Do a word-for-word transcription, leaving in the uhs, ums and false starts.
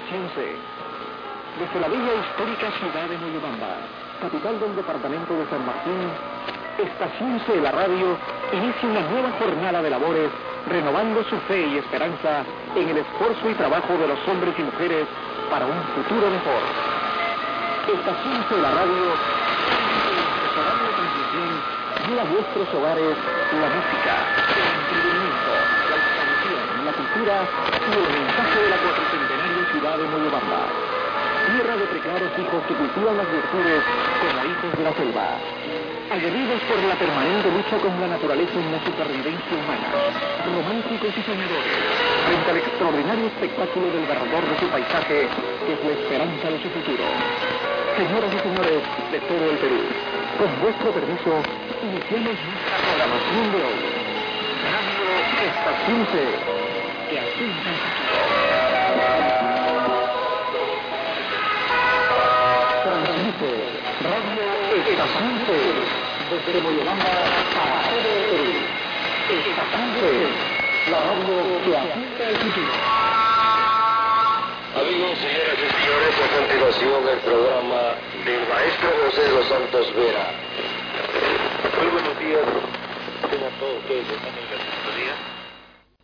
Estación C. Desde la bella e histórica ciudad de Moyobamba, capital del departamento de San Martín, Estación C, la radio, inicia una nueva jornada de labores, renovando su fe y esperanza en el esfuerzo y trabajo de los hombres y mujeres para un futuro mejor. Estación C, la radio, su horario de transmisión, lleva a vuestros hogares la música, el entretenimiento, la expansión, la cultura y el mensaje de la cuatricentenaria ciudad de Moyobamba. Tierra de preclaros hijos que cultivan las virtudes como hijos de la selva. Aguerridos por la permanente lucha con la naturaleza en la supervivencia humana. Románticos y soñadores, frente al extraordinario espectáculo del derredor de su paisaje, que es la esperanza de su futuro. Señoras y señores de todo el Perú, con vuestro permiso, iniciamos nuestra programación de hoy. Radio Estación C, que apunta al futuro. Transmite Radio Estación C, desde Moyobamba para todo el Perú. Estación C, la radio que apunta al futuro. Amigos, señoras y señores, a continuación el programa del maestro José de los Santos Vera.